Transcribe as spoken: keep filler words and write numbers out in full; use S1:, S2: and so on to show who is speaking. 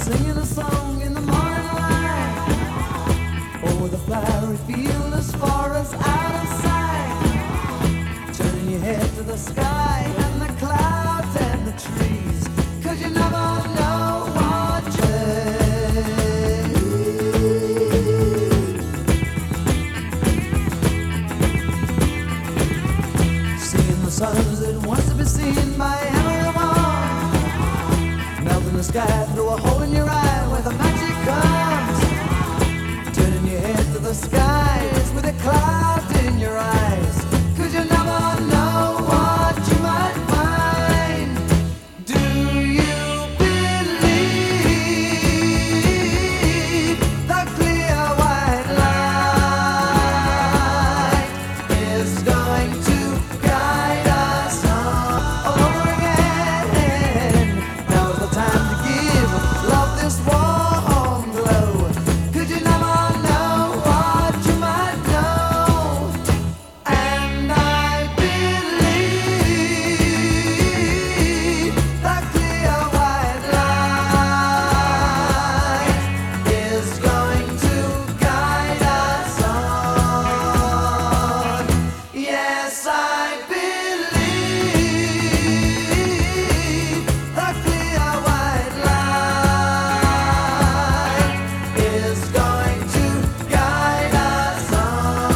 S1: singing a song in the morning light, over the flowery field as far as out of sight, turning your head to the sky and the clouds and the trees, 'cause you never know what day. Seeing the suns that wants to be seen by everyone, melting the sky through a hole in your eye where the magic comes, turning your head to the sky.